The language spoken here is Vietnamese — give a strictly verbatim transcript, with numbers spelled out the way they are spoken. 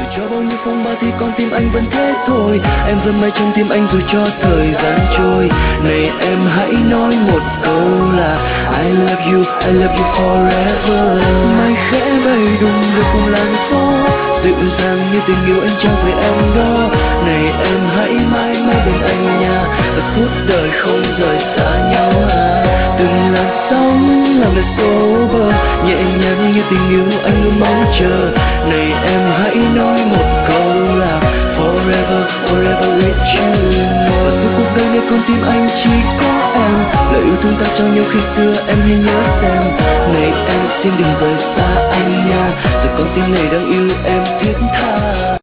Dù cho bao nhiêu phong ba thì con tim anh vẫn thế thôi. Em vẫn mãi trong tim anh dù cho thời gian trôi. Này em hãy nói một câu là I love you, I love you forever. Mai khẽ bay đùng đưa cùng làn gió, dịu dàng như tình yêu anh trao về em đó. Này em hãy mãi mãi bên anh nha, và suốt đời không rời xa nhau à. Từng làn sóng làm đời số bờ, nhẹ nhàng như tình yêu anh luôn mong chờ. Này em hãy nói một câu là forever, forever with you. Và suốt cuộc đời này con tim anh chỉ có em, lời yêu thương ta cho nhau khi xưa em hãy nhớ xem. Này em xin đừng rời xa anh nha, rồi con tim này đang yêu em thiết tha.